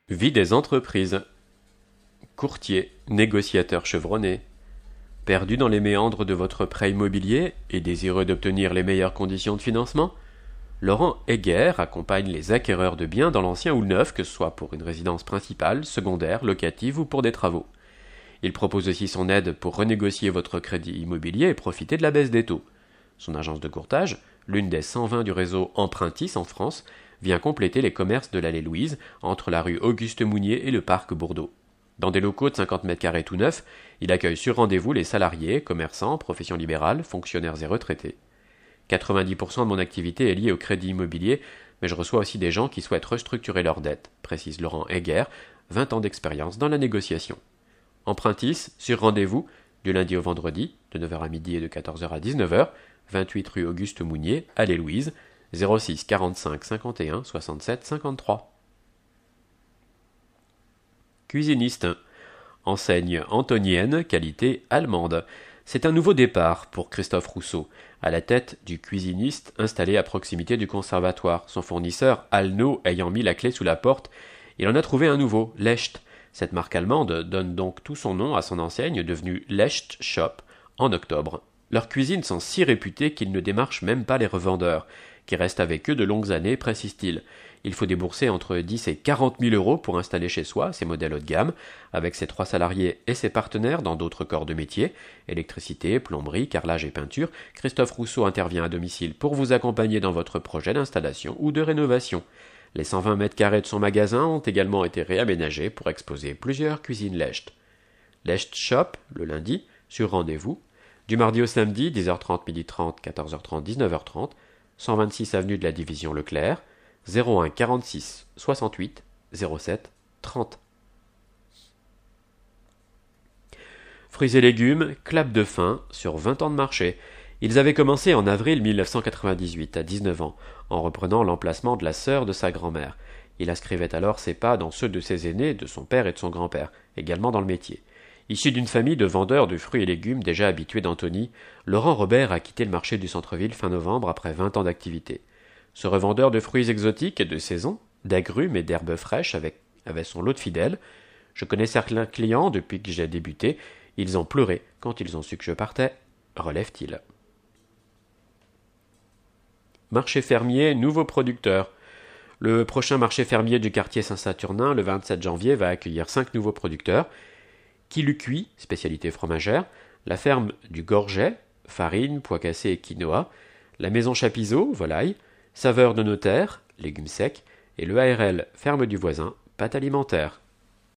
Vie des entreprises. Courtier, négociateur chevronné. Perdu dans les méandres de votre prêt immobilier et désireux d'obtenir les meilleures conditions de financement, Laurent Heger accompagne les acquéreurs de biens dans l'ancien ou le neuf, que ce soit pour une résidence principale, secondaire, locative ou pour des travaux. Il propose aussi son aide pour renégocier votre crédit immobilier et profiter de la baisse des taux. Son agence de courtage, l'une des 120 du réseau Empruntis en France, vient compléter les commerces de l'allée Louise entre la rue Auguste Mounier et le parc Bourdeau. Dans des locaux de 50 mètres carrés tout neufs, il accueille sur rendez-vous les salariés, commerçants, professions libérales, fonctionnaires et retraités. 90% de mon activité est liée au crédit immobilier, mais je reçois aussi des gens qui souhaitent restructurer leurs dettes, précise Laurent Heger, 20 ans d'expérience dans la négociation. Empruntis, sur rendez-vous, du lundi au vendredi, de 9h à midi et de 14h à 19h, 28 rue Auguste Mounier, allée Louise, 06 45 51 67 53. Cuisiniste. Enseigne antonienne, qualité allemande. C'est un nouveau départ pour Christophe Rousseau, à la tête du cuisiniste installé à proximité du conservatoire. Son fournisseur, Alno, ayant mis la clé sous la porte, il en a trouvé un nouveau, Lecht. Cette marque allemande donne donc tout son nom à son enseigne, devenue Lecht Shop, en octobre. Leurs cuisines sont si réputées qu'ils ne démarchent même pas les revendeurs, qui restent avec eux de longues années, précise-t-il. Il faut débourser entre 10 et 40 000 euros pour installer chez soi ces modèles haut de gamme, avec ses 3 salariés et ses partenaires dans d'autres corps de métier, électricité, plomberie, carrelage et peinture. Christophe Rousseau intervient à domicile pour vous accompagner dans votre projet d'installation ou de rénovation. Les 120 mètres carrés de son magasin ont également été réaménagés pour exposer plusieurs cuisines Lecht. Lecht Shop, le lundi, sur rendez-vous, du mardi au samedi, 10h30, 12h30, 14h30, 19h30, 126 avenue de la Division Leclerc, 01 46 68 07 30. Fruits et légumes, clap de fin sur 20 ans de marché. Ils avaient commencé en avril 1998, à 19 ans, en reprenant l'emplacement de la sœur de sa grand-mère. Il inscrivait alors ses pas dans ceux de ses aînés, de son père et de son grand-père, également dans le métier. Issu d'une famille de vendeurs de fruits et légumes déjà habitués d'Antony, Laurent Robert a quitté le marché du centre-ville fin novembre après 20 ans d'activité. Ce revendeur de fruits exotiques et de saison, d'agrumes et d'herbes fraîches avait son lot de fidèles. Je connais certains clients depuis que j'ai débuté. Ils ont pleuré quand ils ont su que je partais, relève-t-il. Marché fermier, nouveau producteur. Le prochain marché fermier du quartier Saint-Saturnin, le 27 janvier, va accueillir 5 nouveaux producteurs. Kilucuit, spécialité fromagère, la ferme du Gorget, farine, pois cassés et quinoa, la maison Chapizeau, volaille, Saveur de Notaire, légumes secs, et le ARL, ferme du voisin, pâte alimentaire.